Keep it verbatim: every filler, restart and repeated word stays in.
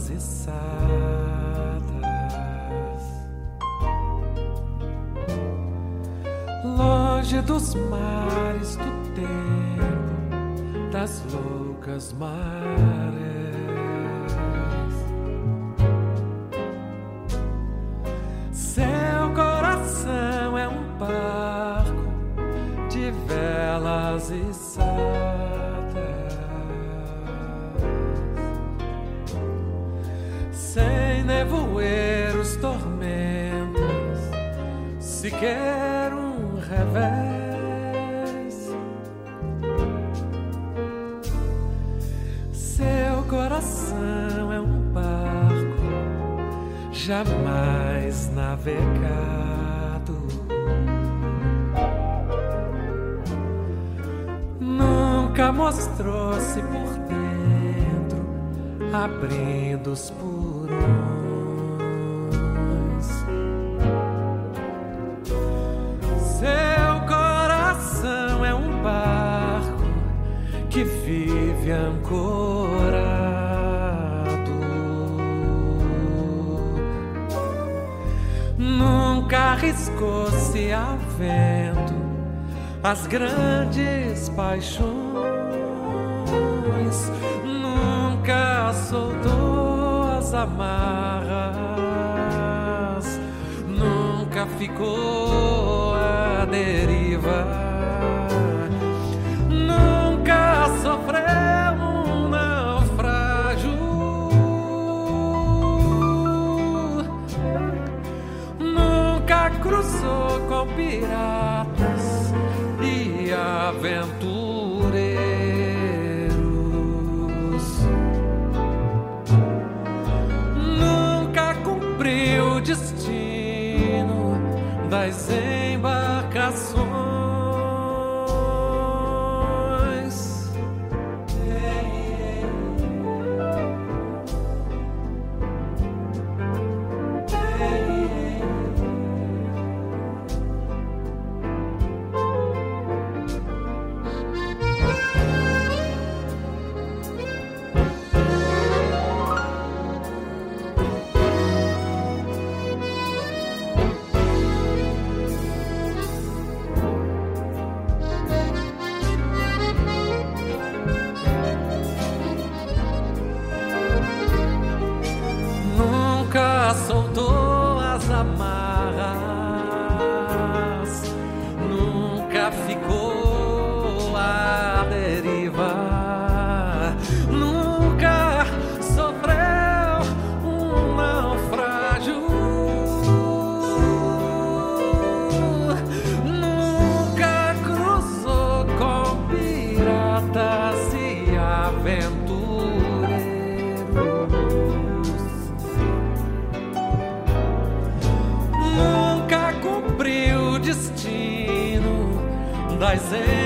velas içadas, longe dos mares do tempo, das loucas marés. Seu coração é um barco de velas içadas, sem nevoeiros, tormentas, sequer um revés. Seu coração é um barco jamais navegado, nunca mostrou-se por dentro, abrindo os porões. Seu coração é um barco que vive ancorado, nunca arriscou-se a vento as grandes paixões, nunca soltou as amarras, nunca ficou à deriva, nunca sofreu um naufrágio, nunca cruzou com piratas e aventureiros, nunca cumpriu o destino das embarcações. Nunca soltou as amarras, nunca ficou à deriva, nunca sofreu um naufrágio, nunca cruzou com piratas e aventureiros, nunca cumpriu o destino das